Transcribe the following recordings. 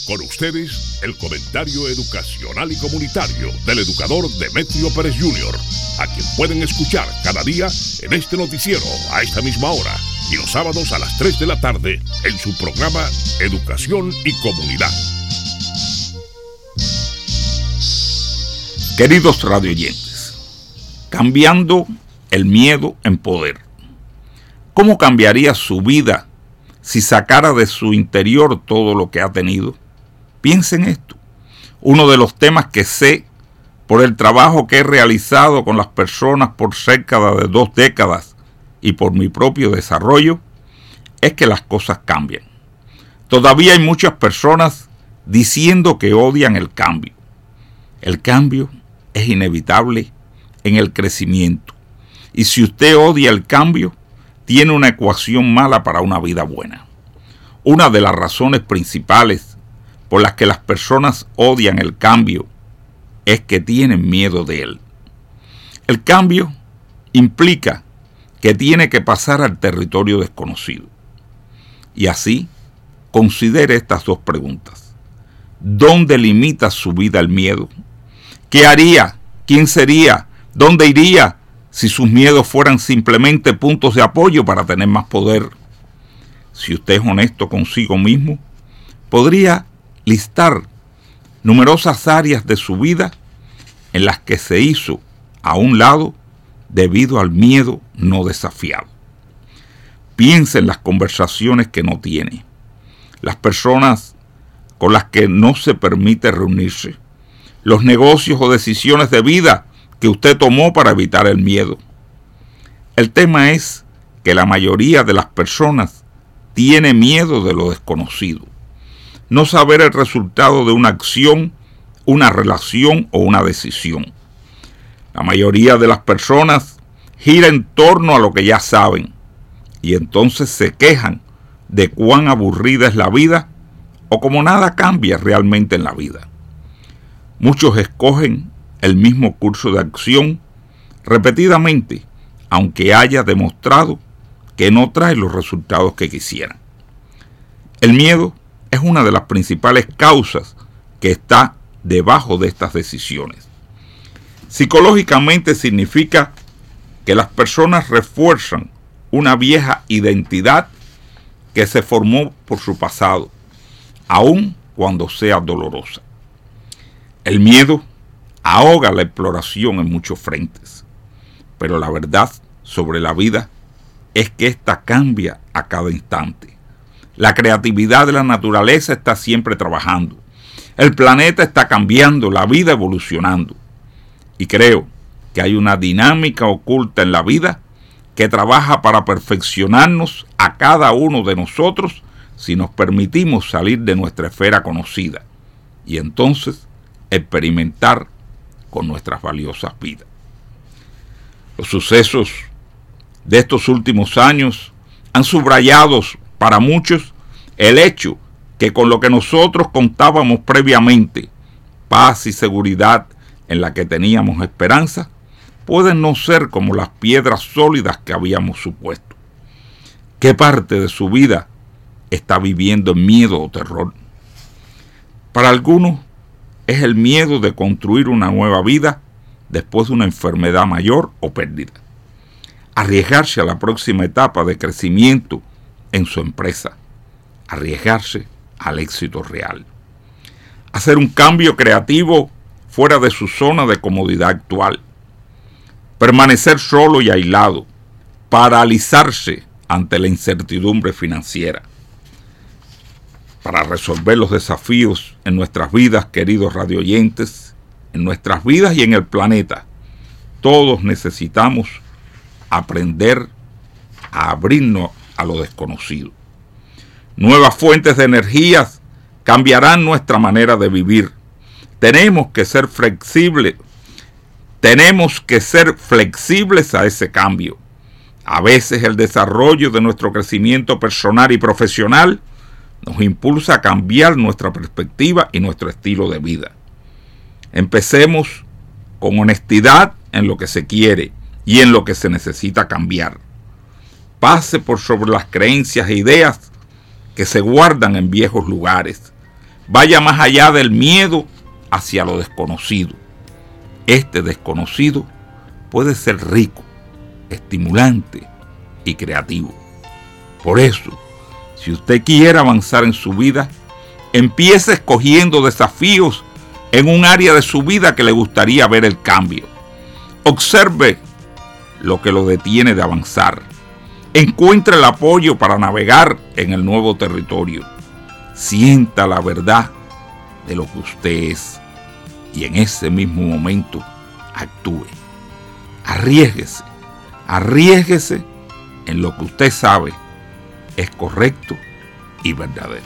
Con ustedes, el comentario educacional y comunitario del educador Demetrio Pérez Jr., a quien pueden escuchar cada día en este noticiero a esta misma hora y los sábados a las 3 de la tarde en su programa Educación y Comunidad. Queridos radioyentes, cambiando el miedo en poder. ¿Cómo cambiaría su vida si sacara de su interior todo lo que ha tenido? Piensen esto. Uno de los temas que sé por el trabajo que he realizado con las personas por cerca de 2 décadas y por mi propio desarrollo es que las cosas cambian. Todavía hay muchas personas diciendo que odian el cambio. El cambio es inevitable en el crecimiento. Y si usted odia el cambio, tiene una ecuación mala para una vida buena. Una de las razones principales por las que las personas odian el cambio es que tienen miedo de él. El cambio implica que tiene que pasar al territorio desconocido. Y así, considere estas 2 preguntas. ¿Dónde limita su vida el miedo? ¿Qué haría? ¿Quién sería? ¿Dónde iría si sus miedos fueran simplemente puntos de apoyo para tener más poder? Si usted es honesto consigo mismo, podría listar numerosas áreas de su vida en las que se hizo a un lado debido al miedo no desafiado. Piense en las conversaciones que no tiene, las personas con las que no se permite reunirse, los negocios o decisiones de vida que usted tomó para evitar el miedo. El tema es que la mayoría de las personas tiene miedo de lo desconocido. No saber el resultado de una acción, una relación o una decisión. La mayoría de las personas gira en torno a lo que ya saben y entonces se quejan de cuán aburrida es la vida o como nada cambia realmente en la vida. Muchos escogen el mismo curso de acción repetidamente, aunque haya demostrado que no trae los resultados que quisieran. El miedo es una de las principales causas que está debajo de estas decisiones. Psicológicamente significa que las personas refuerzan una vieja identidad que se formó por su pasado, aun cuando sea dolorosa. El miedo ahoga la exploración en muchos frentes, pero la verdad sobre la vida es que ésta cambia a cada instante. La creatividad de la naturaleza está siempre trabajando. El planeta está cambiando, la vida evolucionando. Y creo que hay una dinámica oculta en la vida que trabaja para perfeccionarnos a cada uno de nosotros si nos permitimos salir de nuestra esfera conocida y entonces experimentar con nuestras valiosas vidas. Los sucesos de estos últimos años han subrayado para muchos el hecho que con lo que nosotros contábamos previamente, paz y seguridad en la que teníamos esperanza, pueden no ser como las piedras sólidas que habíamos supuesto. ¿Qué parte de su vida está viviendo en miedo o terror? Para algunos es el miedo de construir una nueva vida después de una enfermedad mayor o pérdida. Arriesgarse a la próxima etapa de crecimiento en su empresa. Arriesgarse al éxito real. Hacer un cambio creativo fuera de su zona de comodidad actual. Permanecer solo y aislado. Paralizarse ante la incertidumbre financiera. Para resolver los desafíos en nuestras vidas, queridos radioyentes, en nuestras vidas y en el planeta, todos necesitamos aprender a abrirnos a lo desconocido. Nuevas fuentes de energías cambiarán nuestra manera de vivir. Tenemos que ser flexibles a ese cambio. A veces el desarrollo de nuestro crecimiento personal y profesional nos impulsa a cambiar nuestra perspectiva y nuestro estilo de vida. Empecemos con honestidad en lo que se quiere y en lo que se necesita cambiar. Pase por sobre las creencias e ideas que se guardan en viejos lugares. vaya más allá del miedo hacia lo desconocido. Este desconocido puede ser rico, estimulante y creativo. Por eso, si usted quiere avanzar en su vida, empiece escogiendo desafíos en un área de su vida que le gustaría ver el cambio. Observe lo que lo detiene de avanzar. Encuentre el apoyo para navegar en el nuevo territorio. Sienta la verdad de lo que usted es y en ese mismo momento actúe. Arriésguese, arriésguese en lo que usted sabe es correcto y verdadero.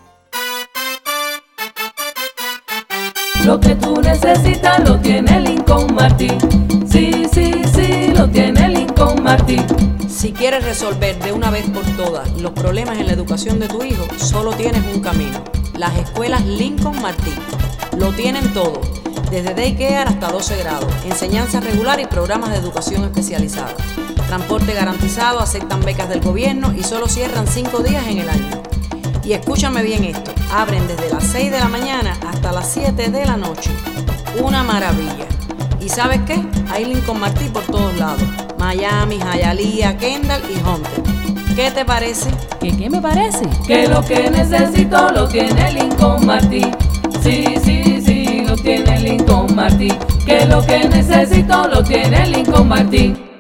Lo que tú necesitas lo tiene Lincoln Martin. Sí, sí, sí, lo tiene Lincoln Martin. Si quieres resolver de una vez por todas los problemas en la educación de tu hijo, solo tienes un camino: las escuelas Lincoln Martin. Lo tienen todo, desde daycare hasta 12 grados, enseñanza regular y programas de educación especializada. Transporte garantizado, aceptan becas del gobierno y solo cierran 5 días en el año. Y escúchame bien esto, abren desde las 6 de la mañana hasta las 7 de la noche. Una maravilla. ¿Y sabes qué? Hay Lincoln Martin por todos lados: Miami, Hialeah, Kendall y Hunter. ¿Qué te parece? ¿Qué me parece? Que lo que necesito lo tiene Lincoln Martin. Sí, sí, sí, lo tiene Lincoln Martin. Que lo que necesito lo tiene Lincoln Martin.